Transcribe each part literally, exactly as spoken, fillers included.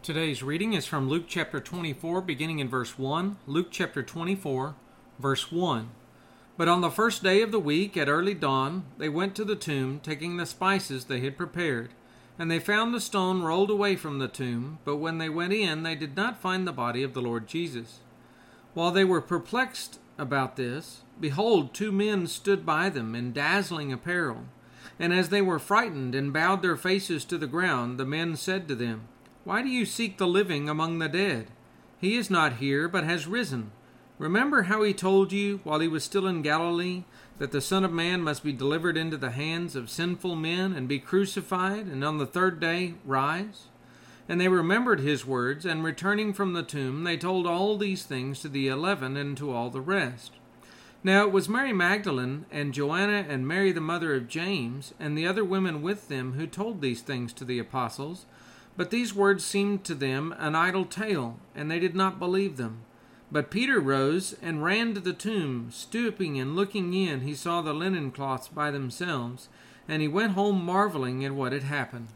Today's reading is from Luke chapter twenty-four, beginning in verse one. Luke chapter twenty-four, verse one. But on the first day of the week, at early dawn, they went to the tomb, taking the spices they had prepared. And they found the stone rolled away from the tomb, but when they went in, they did not find the body of the Lord Jesus. While they were perplexed about this, behold, two men stood by them in dazzling apparel. And as they were frightened and bowed their faces to the ground, the men said to them, "Why do you seek the living among the dead? He is not here, but has risen. Remember how he told you, while he was still in Galilee, that the Son of Man must be delivered into the hands of sinful men and be crucified, and on the third day rise?" And they remembered his words, and returning from the tomb, they told all these things to the eleven and to all the rest. Now it was Mary Magdalene, and Joanna, and Mary the mother of James, and the other women with them, who told these things to the apostles. But these words seemed to them an idle tale, and they did not believe them. But Peter rose and ran to the tomb. Stooping and looking in, he saw the linen cloths by themselves, and he went home marveling at what had happened.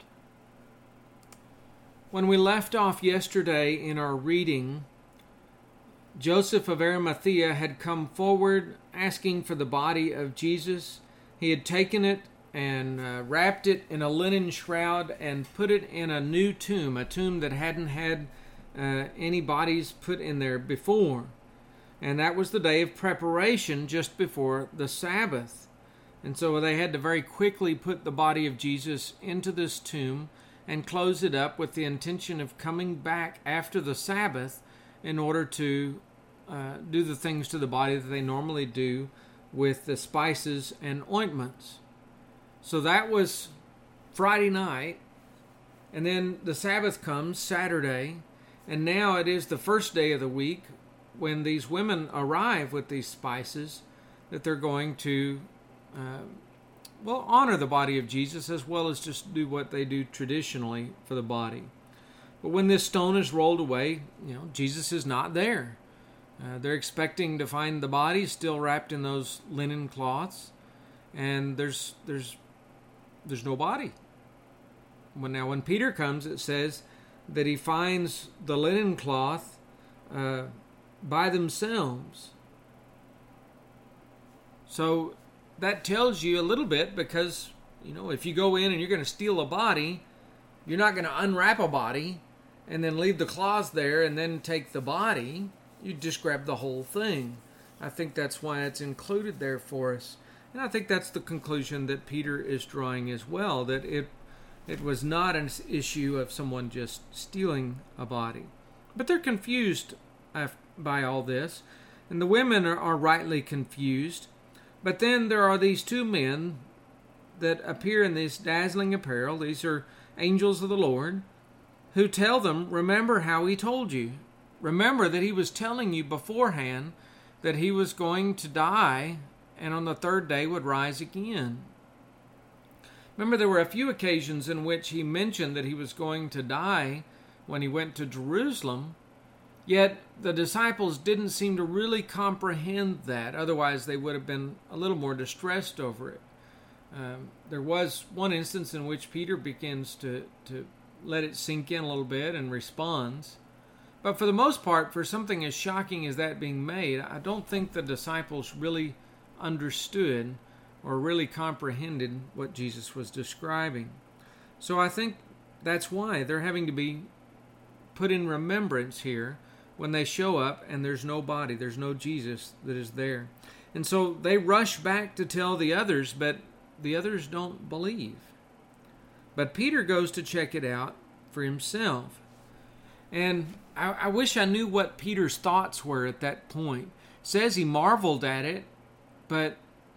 When we left off yesterday in our reading, Joseph of Arimathea had come forward asking for the body of Jesus. He had taken it and uh, wrapped it in a linen shroud and put it in a new tomb, a tomb that hadn't had uh, any bodies put in there before. And that was the day of preparation just before the Sabbath. And so they had to very quickly put the body of Jesus into this tomb and close it up with the intention of coming back after the Sabbath in order to uh, do the things to the body that they normally do with the spices and ointments. So that was Friday night, and then the Sabbath comes, Saturday, and now it is the first day of the week when these women arrive with these spices that they're going to, uh, well, honor the body of Jesus as well as just do what they do traditionally for the body. But when this stone is rolled away, you know, Jesus is not there. Uh, they're expecting to find the body still wrapped in those linen cloths, and there's there's There's no body. When now, when Peter comes, it says that he finds the linen cloth uh, by themselves. So that tells you a little bit, because, you know, if you go in and you're going to steal a body, you're not going to unwrap a body and then leave the cloths there and then take the body. You just grab the whole thing. I think that's why it's included there for us. And I think that's the conclusion that Peter is drawing as well, that it it was not an issue of someone just stealing a body. But they're confused by all this, and the women are, are rightly confused. But then there are these two men that appear in this dazzling apparel. These are angels of the Lord, who tell them, remember how he told you. Remember that he was telling you beforehand that he was going to die and on the third day would rise again. Remember, there were a few occasions in which he mentioned that he was going to die when he went to Jerusalem, yet the disciples didn't seem to really comprehend that. Otherwise, they would have been a little more distressed over it. Um, there was one instance in which Peter begins to, to let it sink in a little bit and responds. But for the most part, for something as shocking as that being made, I don't think the disciples really understood or really comprehended what Jesus was describing. So I think that's why they're having to be put in remembrance here when they show up and there's no body, there's no Jesus that is there. And so they rush back to tell the others, but the others don't believe. But Peter goes to check it out for himself. And I, I wish I knew what Peter's thoughts were at that point. It says he marveled at it, but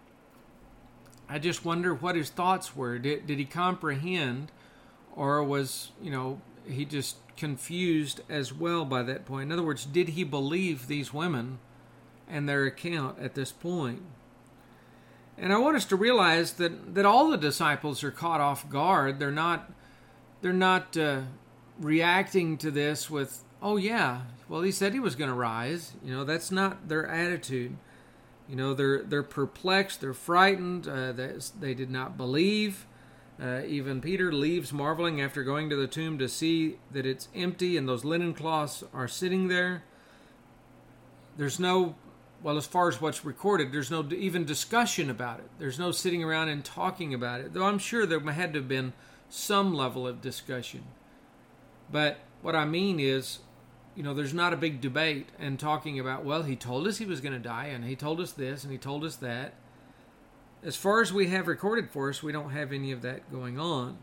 I just wonder what his thoughts were. Did, did he comprehend, or was, you know, he just confused as well by that point? In other words, did he believe these women and their account at this point? And I want us to realize that, that all the disciples are caught off guard. They're not, they're not uh, reacting to this with, oh yeah, well, he said he was going to rise. You know, that's not their attitude. You know, they're they're perplexed, they're frightened, uh, they, they did not believe. Uh, even Peter leaves marveling after going to the tomb to see that it's empty and those linen cloths are sitting there. There's no, well, as far as what's recorded, there's no even discussion about it. There's no sitting around and talking about it, though I'm sure there had to have been some level of discussion. But what I mean is, you know, there's not a big debate and talking about, well, he told us he was going to die, and he told us this, and he told us that. As far as we have recorded for us, we don't have any of that going on.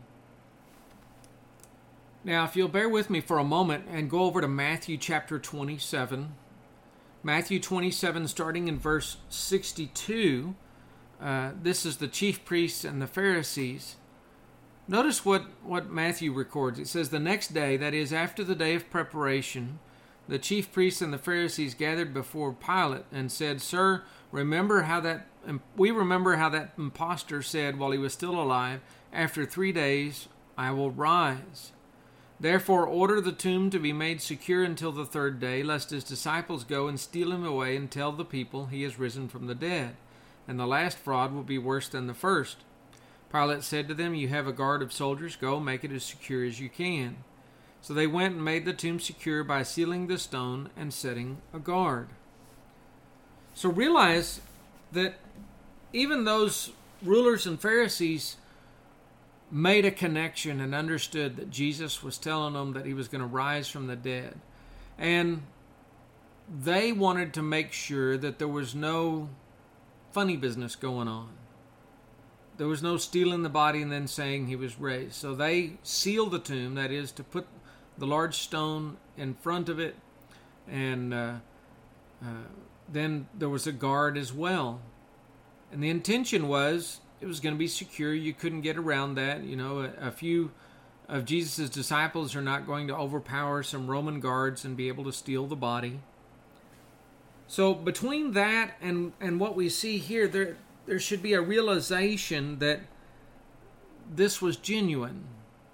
Now, if you'll bear with me for a moment and go over to Matthew chapter twenty-seven. Matthew twenty-seven, starting in verse sixty-two. Uh, this is the chief priests and the Pharisees. Notice what, what Matthew records. It says, the next day, that is, after the day of preparation, the chief priests and the Pharisees gathered before Pilate and said, Sir, remember how that we remember how that impostor said while he was still alive, after three days I will rise. Therefore order the tomb to be made secure until the third day, lest his disciples go and steal him away and tell the people he has risen from the dead. And the last fraud will be worse than the first. Pilate said to them, You have a guard of soldiers. Go, make it as secure as you can. So they went and made the tomb secure by sealing the stone and setting a guard. So realize that even those rulers and Pharisees made a connection and understood that Jesus was telling them that he was going to rise from the dead. And they wanted to make sure that there was no funny business going on. There was no stealing the body and then saying he was raised. So they sealed the tomb, that is, to put the large stone in front of it. And uh, uh, then there was a guard as well. And the intention was it was going to be secure. You couldn't get around that. You know, a, a few of Jesus' disciples are not going to overpower some Roman guards and be able to steal the body. So between that and, and what we see here, there there should be a realization that this was genuine.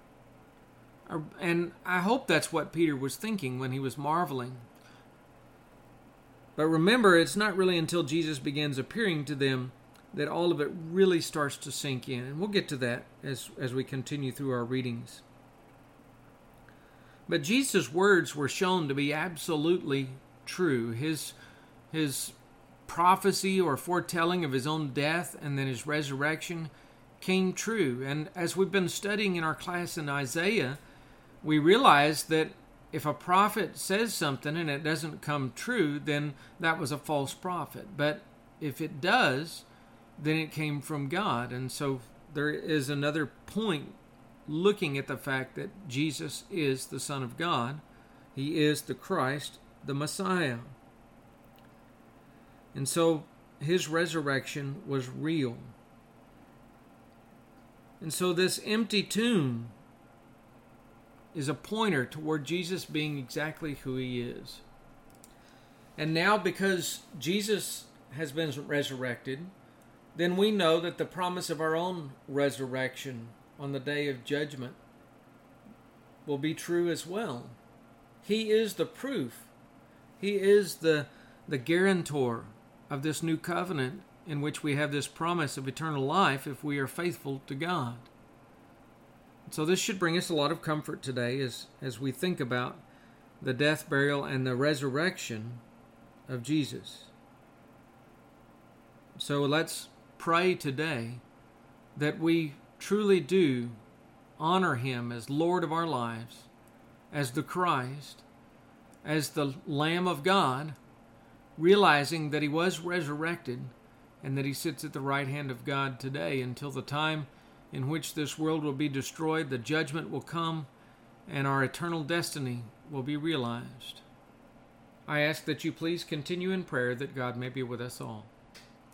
And I hope that's what Peter was thinking when he was marveling. But remember, it's not really until Jesus begins appearing to them that all of it really starts to sink in. And we'll get to that as, as we continue through our readings. But Jesus' words were shown to be absolutely true. His, his prophecy or foretelling of his own death and then his resurrection came true. And as we've been studying in our class in Isaiah, we realize that if a prophet says something and it doesn't come true, then that was a false prophet. But if it does, then it came from God. And so there is another point looking at the fact that Jesus is the Son of God. He is the Christ, the Messiah. And so his resurrection was real. And so this empty tomb is a pointer toward Jesus being exactly who he is. And now because Jesus has been resurrected, then we know that the promise of our own resurrection on the day of judgment will be true as well. He is the proof. He is the, the guarantor of this new covenant in which we have this promise of eternal life if we are faithful to God. So this should bring us a lot of comfort today as, as we think about the death, burial, and the resurrection of Jesus. So let's pray today that we truly do honor him as Lord of our lives, as the Christ, as the Lamb of God, realizing that he was resurrected and that he sits at the right hand of God today until the time in which this world will be destroyed, the judgment will come, and our eternal destiny will be realized. I ask that you please continue in prayer that God may be with us all.